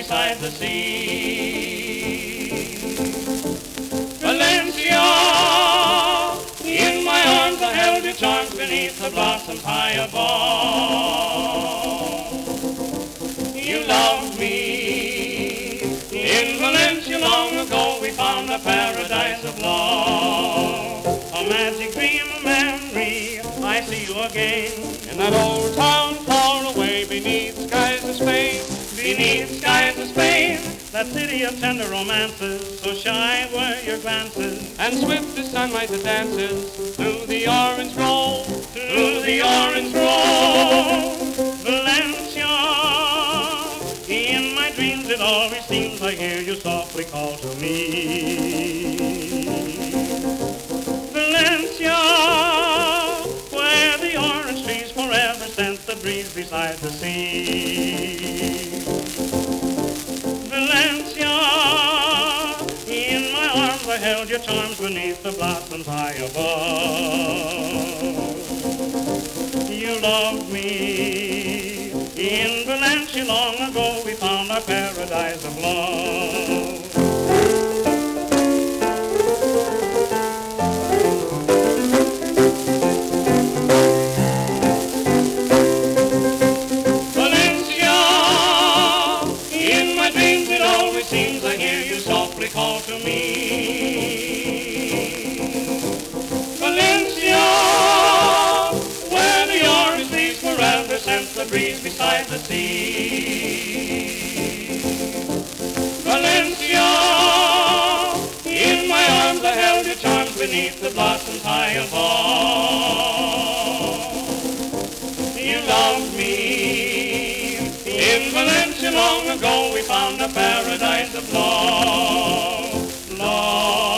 beside the sea. Valencia, in my arms I held your charms beneath the blossoms high above. You loved me. In Valencia long ago we found a paradise of love. A magic dream, a memory, I see you again. In that old town far away beneath skies of Spain. Beneath skies of Spain, that city of tender romances, so shy were your glances, And swift as sunlight that dances through the orange grove. through the orange grove. Valencia, in my dreams it always seems I hear you softly call to me. Valencia, where the orange trees forever scent the breeze beside the sea. Valencia, in my arms I held your charms beneath the blossoms high above. You loved me. In Valencia long ago we found our paradise of love. Seems I hear you softly call to me. Valencia, where the orange leaves forever scent the breeze beside the sea. Valencia, in my arms I held your charms beneath the blossoms high above. You loved me. In Valencia long ago we found a paradise of love, love.